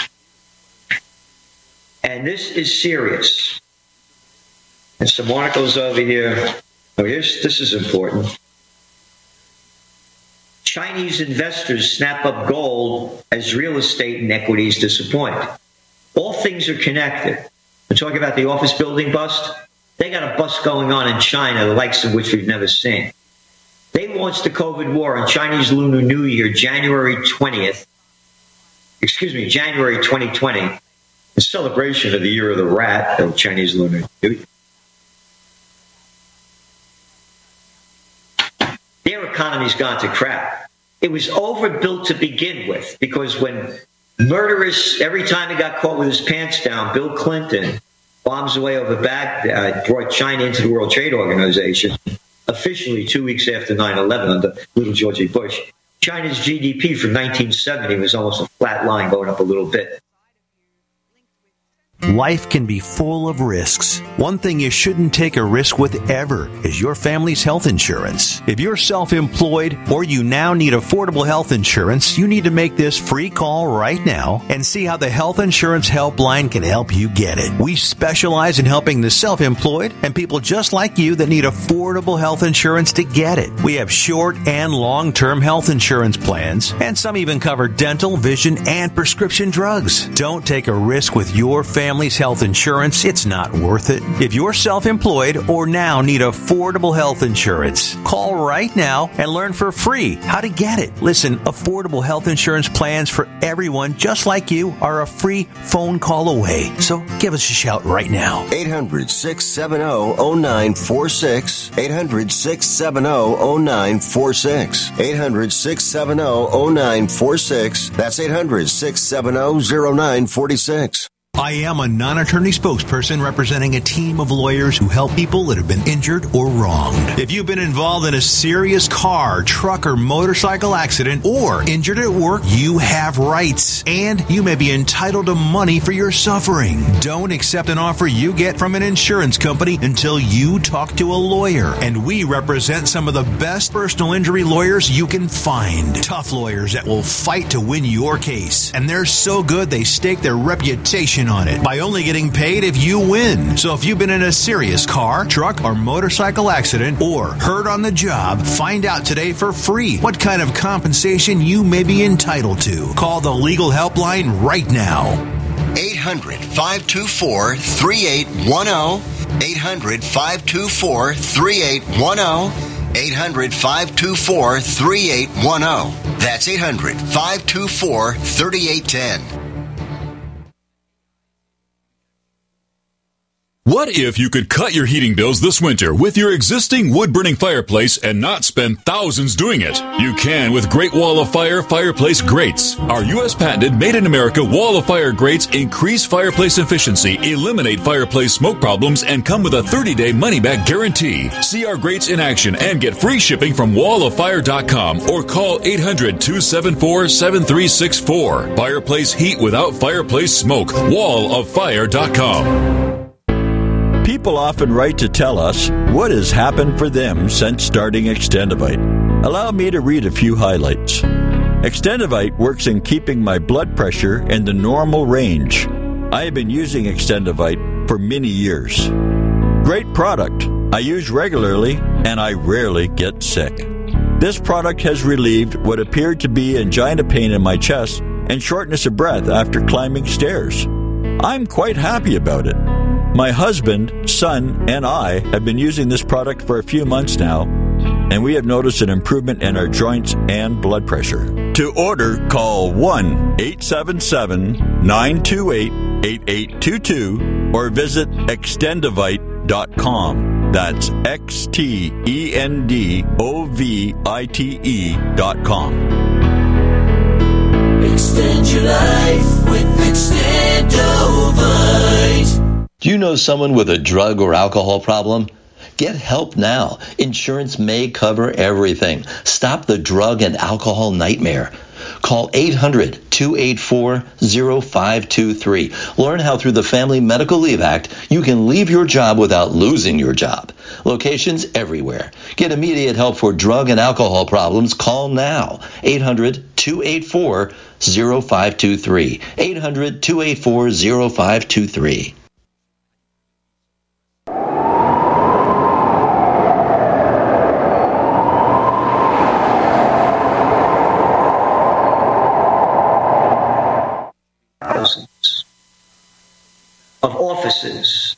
And this is serious. And some articles over here. Oh, here's, this is important. Chinese investors snap up gold as real estate and equities disappoint. All things are connected. We're talking about the office building bust. They got a bust going on in China, the likes of which we've never seen. They launched the COVID war on Chinese Lunar New Year, January twentieth. Excuse me, January twenty twenty. In celebration of the Year of the Rat, of Chinese Lunar New Year. Their economy's gone to crap. It was overbuilt to begin with because when murderous, every time he got caught with his pants down, Bill Clinton bombs away over Baghdad, brought China into the World Trade Organization, officially two weeks after nine eleven under little George W. Bush. China's G D P from nineteen seventy was almost a flat line, going up a little bit. Life can be full of risks. One thing you shouldn't take a risk with ever is your family's health insurance. If you're self-employed or you now need affordable health insurance, you need to make this free call right now and see how the Health Insurance Helpline can help you get it. We specialize in helping the self-employed and people just like you that need affordable health insurance to get it. We have short and long-term health insurance plans, and some even cover dental, vision, and prescription drugs. Don't take a risk with your family. Family's health insurance, it's not worth it. If you're self-employed or now need affordable health insurance, call right now and learn for free how to get it. Listen, affordable health insurance plans for everyone just like you are a free phone call away. So give us a shout right now. eight hundred, six seven zero, zero nine four six. eight hundred, six seven zero, zero nine four six. eight hundred, six seven zero, zero nine four six. That's eight hundred, six seven zero, zero nine four six. I am a non-attorney spokesperson representing a team of lawyers who help people that have been injured or wronged. If you've been involved in a serious car, truck, or motorcycle accident or injured at work, you have rights, and you may be entitled to money for your suffering. Don't accept an offer you get from an insurance company until you talk to a lawyer, and we represent some of the best personal injury lawyers you can find. Tough lawyers that will fight to win your case, and they're so good they stake their reputation on it by only getting paid if you win. So if you've been in a serious car, truck, or motorcycle accident or hurt on the job, find out today for free what kind of compensation you may be entitled to. Call the legal helpline right now. eight hundred, five two four, three eight one zero. eight hundred, five two four, three eight one zero. eight hundred, five two four, three eight one zero. That's eight hundred, five two four, three eight one zero. What if you could cut your heating bills this winter with your existing wood-burning fireplace and not spend thousands doing it? You can with Great Wall of Fire fireplace grates. Our U S patented made-in-America Wall of Fire grates increase fireplace efficiency, eliminate fireplace smoke problems, and come with a thirty-day money-back guarantee. See our grates in action and get free shipping from wall of fire dot com or call eight hundred, two seven four, seven three six four. Fireplace heat without fireplace smoke. wall of fire dot com. People often write to tell us what has happened for them since starting Extendivite. Allow me to read a few highlights. Extendivite works in keeping my blood pressure in the normal range. I have been using Extendivite for many years. Great product. I use regularly and I rarely get sick. This product has relieved what appeared to be angina pain in my chest and shortness of breath after climbing stairs. I'm quite happy about it. My husband, son, and I have been using this product for a few months now, and we have noticed an improvement in our joints and blood pressure. To order, call one eight seven seven, nine two eight, eight eight two two or visit extendivite dot com. That's X T E N D O V I T E dot com. Extend your life with Extendovite. Do you know someone with a drug or alcohol problem? Get help now. Insurance may cover everything. Stop the drug and alcohol nightmare. Call eight hundred, two eight four, zero five two three. Learn how through the Family Medical Leave Act you can leave your job without losing your job. Locations everywhere. Get immediate help for drug and alcohol problems. Call now. eight hundred, two eight four, zero five two three. eight hundred, two eight four, zero five two three. Of offices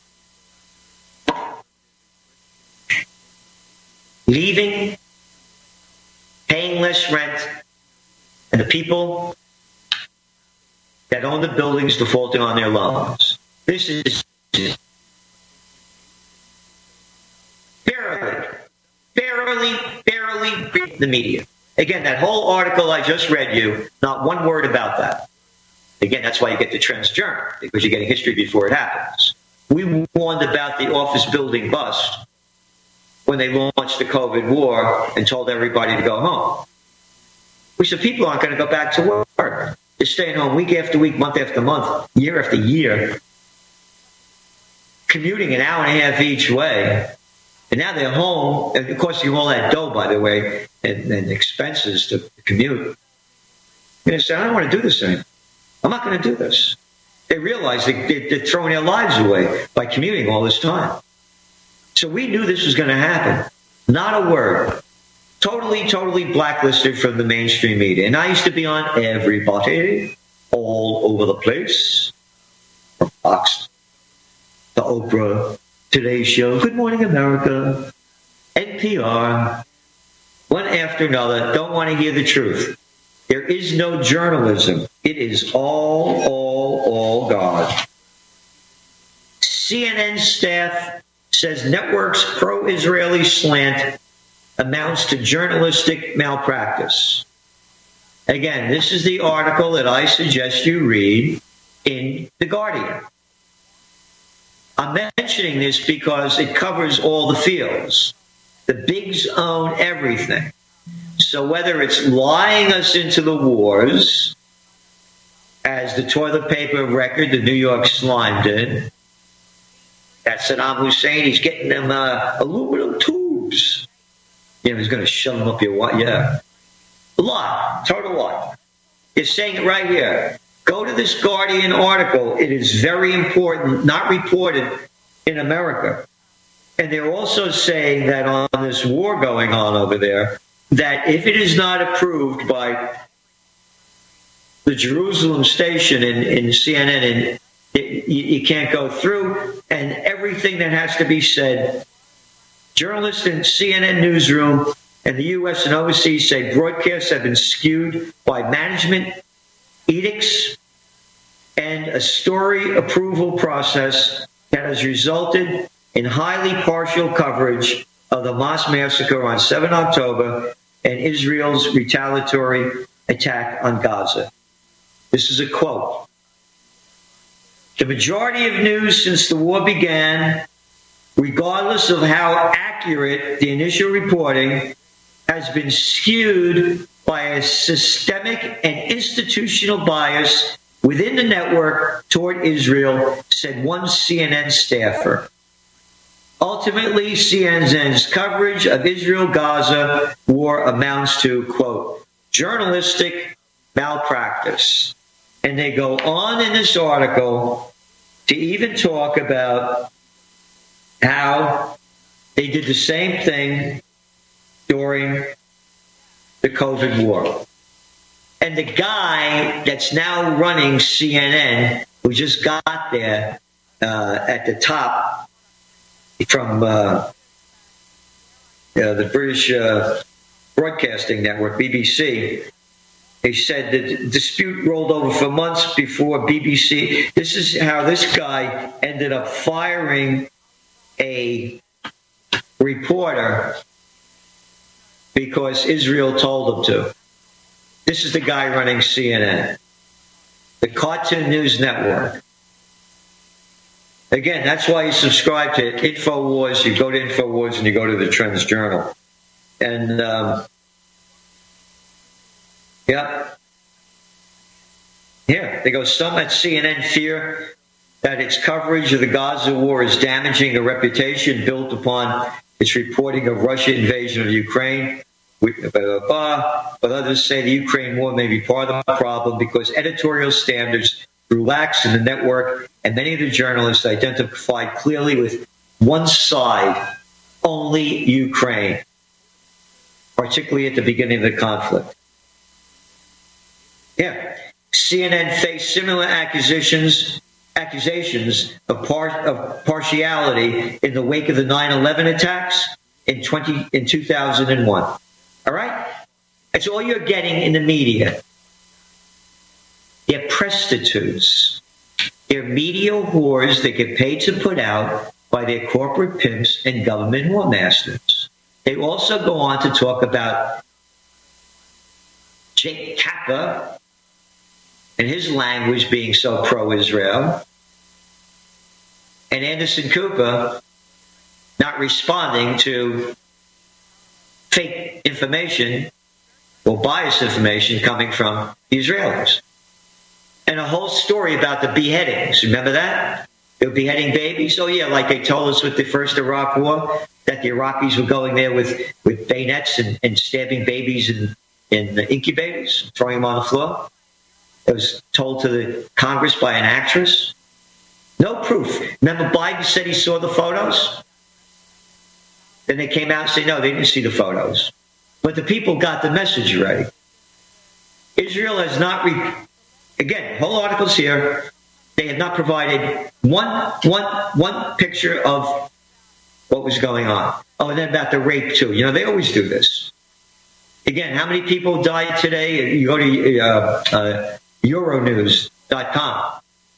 leaving, paying less rent, and the people that own the buildings defaulting on their loans. This is barely, barely, barely beat the media. Again, that whole article I just read you, not one word about that. Again, that's why you get the Trends Journal, because you're getting history before it happens. We warned about the office building bust when they launched the COVID war and told everybody to go home. We said people aren't going to go back to work. They're staying home week after week, month after month, year after year, commuting an hour and a half each way. And now they're home, and of course, you all that dough, by the way, and, and expenses to commute. And they say, I don't want to do this anymore. I'm not going to do this. They realize they, they, they're throwing their lives away by commuting all this time. So we knew this was going to happen. Not a word. Totally, totally blacklisted from the mainstream media. And I used to be on everybody, all over the place. From Fox to Oprah, Today's Show, Good Morning America, N P R, one after another. Don't want to hear the truth. There is no journalism. It is all, all, all God. C N N staff says network's pro-Israeli slant amounts to journalistic malpractice. Again, this is the article that I suggest you read. in The Guardian. I'm mentioning this because it covers all the fields. The bigs own everything. So whether it's lying us into the wars, as the toilet paper of record, the New York Slime did, that Saddam Hussein, he's getting them uh, aluminum tubes. You know, he's going to shove them up your what? Yeah. Lie. Total lie. It's saying it right here. Go to this Guardian article. It is very important, not reported in America. And they're also saying that on this war going on over there, that if it is not approved by the Jerusalem station in, in C N N, and it, you, you can't go through, and everything that has to be said, journalists in C N N newsroom and the U S and overseas say broadcasts have been skewed by management edicts and a story approval process that has resulted in highly partial coverage of the Hamas massacre on the seventh of October and Israel's retaliatory attack on Gaza. This is a quote. The majority of news since the war began, regardless of how accurate the initial reporting, has been skewed by a systemic and institutional bias within the network toward Israel, said one C N N staffer. Ultimately, C N N's coverage of Israel-Gaza war amounts to, quote, journalistic malpractice. And they go on in this article to even talk about how they did the same thing during the COVID war. And the guy that's now running C N N, who just got there uh, at the top from uh, uh, the British uh, Broadcasting Network, B B C, he said that the dispute rolled over for months before B B C. This is how this guy ended up firing a reporter because Israel told him to. This is the guy running C N N, the Cartoon News Network. Again, that's why you subscribe to InfoWars. You go to InfoWars and you go to the Trends Journal. And, um, yeah. Here, they go, some at C N N fear that its coverage of the Gaza war is damaging the reputation built upon its reporting of Russian invasion of Ukraine. Blah, blah, blah. But others say the Ukraine war may be part of the problem because editorial standards grew lax in the network, and many of the journalists identified clearly with one side, only Ukraine, particularly at the beginning of the conflict. Yeah, C N N faced similar accusations accusations of, par, of partiality in the wake of the nine eleven attacks in twenty in two thousand one. All right? That's all you're getting in the media. They're prostitutes. They're media whores that get paid to put out by their corporate pimps and government war masters. They also go on to talk about Jake Tapper and his language being so pro-Israel, and Anderson Cooper not responding to fake information or biased information coming from the Israelis. And a whole story about the beheadings. Remember that? They were beheading babies? Oh, yeah, like they told us with the first Iraq war, that the Iraqis were going there with, with bayonets and, and stabbing babies in, in the incubators, throwing them on the floor. It was told to the Congress by an actress. No proof. Remember Biden said he saw the photos? Then they came out and said, no, they didn't see the photos. But the people got the message right. Israel has not, re- again, whole articles here, they have not provided one, one, one picture of what was going on. Oh, and then about the rape, too. You know, they always do this. Again, how many people died today? You go to uh, uh, Euronews dot com.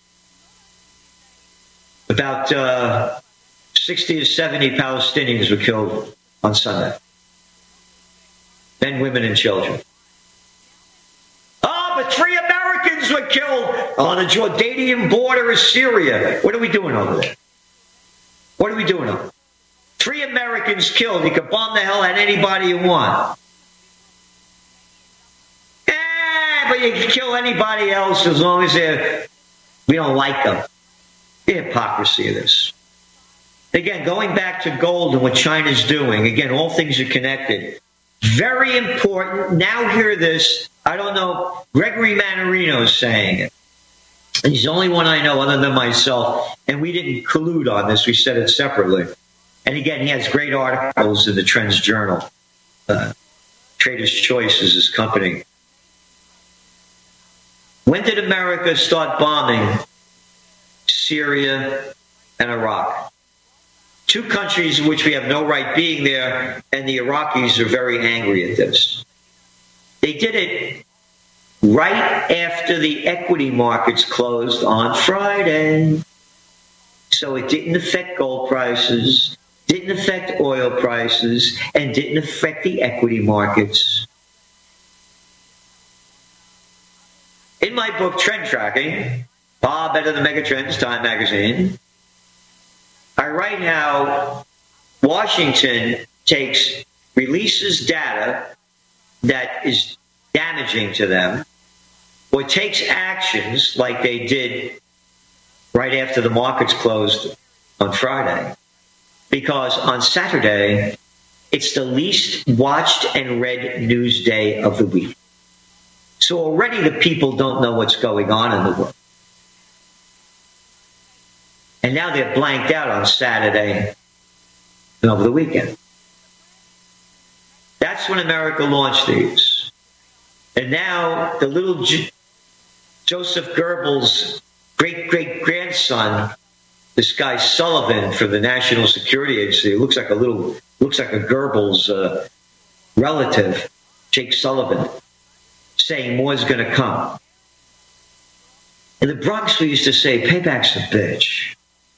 About uh, sixty to seventy Palestinians were killed on Sunday. Men, women, and children. Oh, but three Americans Americans were killed on the Jordanian border of Syria. What are we doing over there? What are we doing over there? Three Americans killed. You can bomb the hell at anybody you want. Eh, but you can kill anybody else as long as they're, we don't like them. The hypocrisy of this. Again, going back to gold and what China's doing, again, all things are connected. Very important. Now hear this. I don't know. Gregory Mannarino is saying it. He's the only one I know other than myself. And we didn't collude on this. We said it separately. And again, he has great articles in the Trends Journal. Uh, Trader's Choice is his company. When did America start bombing Syria and Iraq? Two countries in which we have no right being there, and the Iraqis are very angry at this. They did it right after the equity markets closed on Friday. So it didn't affect gold prices, didn't affect oil prices, and didn't affect the equity markets. In my book, Trend Tracking, far better than Megatrends, Time Magazine, I write how Washington takes, releases data that is damaging to them, or takes actions like they did right after the markets closed on Friday. Because on Saturday, it's the least watched and read news day of the week. So already the people don't know what's going on in the world. And now they're blanked out on Saturday and over the weekend. That's when America launched these. And now the little J- Joseph Goebbels' great-great-grandson, this guy Sullivan for the National Security Agency, looks like a little, looks like a Goebbels uh, relative, Jake Sullivan, saying more's going to come. In the Bronx, we used to say, payback's a bitch.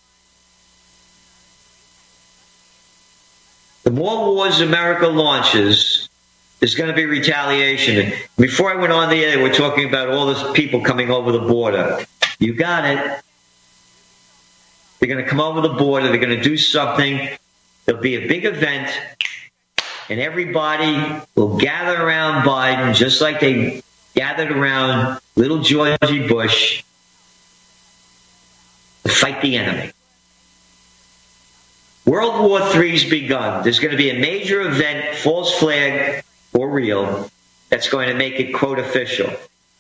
The more wars America launches, there's going to be retaliation. Before I went on the air, we're talking about all those people coming over the border. You got it. They're going to come over the border. They're going to do something. There'll be a big event, and everybody will gather around Biden just like they gathered around little Georgie Bush to fight the enemy. World War Three's begun. There's going to be a major event, false flag or real, that's going to make it, quote, official.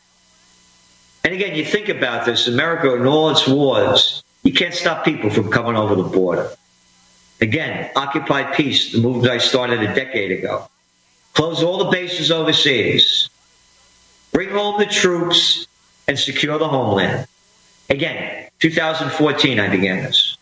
And again, you think about this, America and all its wars, you can't stop people from coming over the border. Again, Occupy Peace, the movement I started a decade ago. Close all the bases overseas. Bring home the troops and secure the homeland. Again, two thousand fourteen I began this.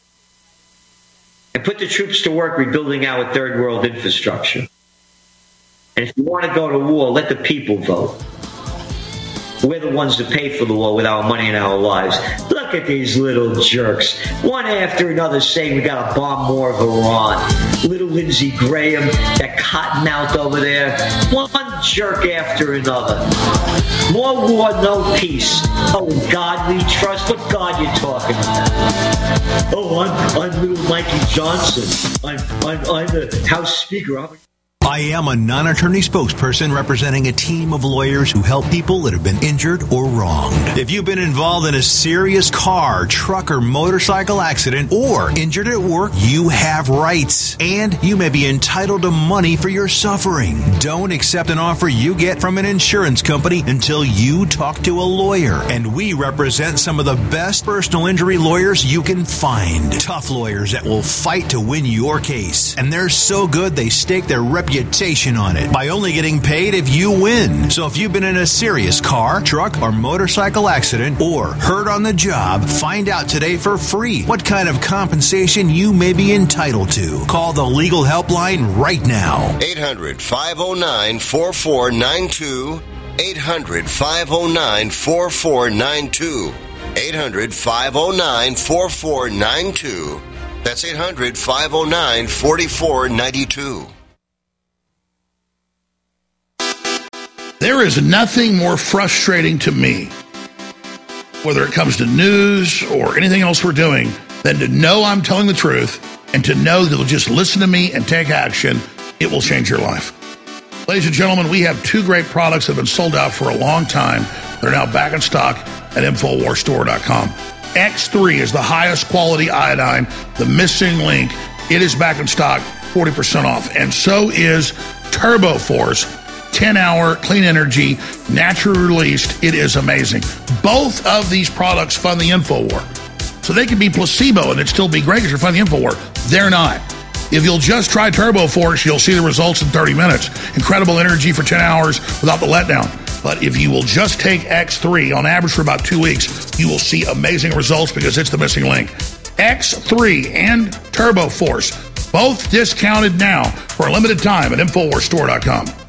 And put the troops to work rebuilding our third world infrastructure. And if you want to go to war, let the people vote. We're the ones that pay for the war with our money and our lives. Look at these little jerks. One after another saying we got to bomb more of Iran. Little Lindsey Graham, that cottonmouth over there. One jerk after another. More war, no peace. Oh, God we trust. What God you talking about? Oh, I'm, I'm little Mikey Johnson. I'm, I'm, I'm the House Speaker. I'm I am a non-attorney spokesperson representing a team of lawyers who help people that have been injured or wronged. If you've been involved in a serious car, truck, or motorcycle accident or injured at work, you have rights, and you may be entitled to money for your suffering. Don't accept an offer you get from an insurance company until you talk to a lawyer, and we represent some of the best personal injury lawyers you can find. Tough lawyers that will fight to win your case, and they're so good they stake their reputation on it by only getting paid if you win. So if you've been in a serious car, truck, or motorcycle accident or hurt on the job, find out today for free what kind of compensation you may be entitled to. Call the legal helpline right now. eight hundred, five oh nine, four four nine two. eight hundred, five oh nine, four four nine two. eight hundred, five oh nine, four four nine two. That's eight hundred, five oh nine, four four nine two. There is nothing more frustrating to me whether it comes to news or anything else we're doing, than to know I'm telling the truth and to know that you'll just listen to me and take action. It will change your life. Ladies and gentlemen, we have two great products that have been sold out for a long time. They're now back in stock at Infowars Store dot com. X three is the highest quality iodine, the missing link. It is back in stock, forty percent off. And so is Turbo Force, ten hour clean energy, naturally released. It is amazing. Both of these products fund the InfoWar. So they can be placebo and it'd still be great because you're funding the InfoWar. They're not. If you'll just try Turbo Force, you'll see the results in thirty minutes. Incredible energy for ten hours without the letdown. But if you will just take X three on average for about two weeks, you will see amazing results because it's the missing link. X three and Turbo Force, both discounted now for a limited time at Infowars Store dot com.